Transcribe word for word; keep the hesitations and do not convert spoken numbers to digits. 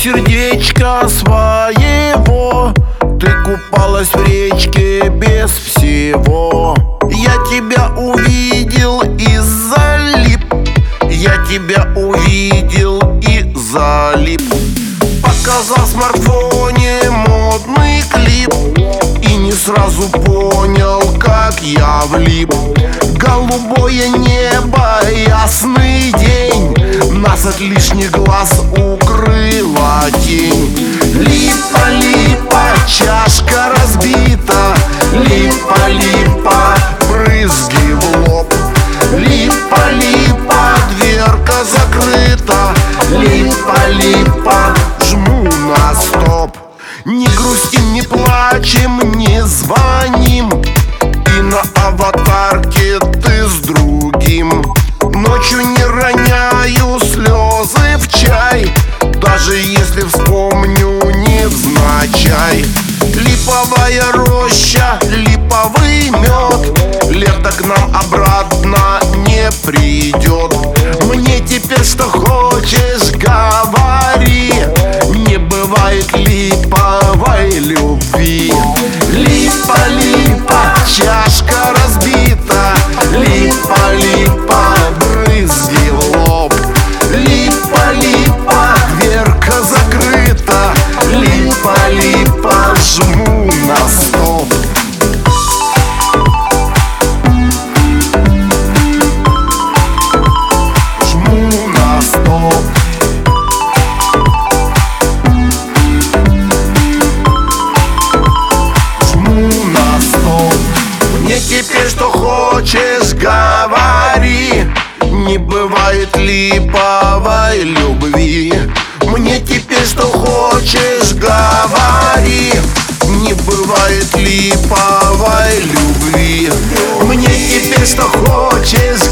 сердечка своего. Ты купалась в речке без всего. Я тебя увидел и залип. Я тебя увидел и залип. Показал в смартфоне модный клип и не сразу понял, как я влип. Голубое небо, ясный день, нас от лишних глаз укрыла тень. Липа, липа, чашка разбита. Липа, липа, брызги в лоб. Липа, липа, дверка закрыта. Липа, липа, жму на стоп. Не грустим, не плачем, не звоним. И на аватарке ты с другим. Ночью не роняю слезы в чай, даже если вспомню невзначай. Липовая роща, липовый мед, лето к нам обратно не придет. Мне теперь что хочешь говори, не бывает липовой любви. Липа, липа, чашка разбита. Липа, липа, брызги в лоб. Липа, липа, дверка закрыта. Липа, липа, жму на стоп. Жму на стоп. Жму на стоп. Мне теперь что хочешь говори, не бывает липовой любви. Мне теперь что хочешь говори, не бывает липовой любви. Мне теперь что хочешь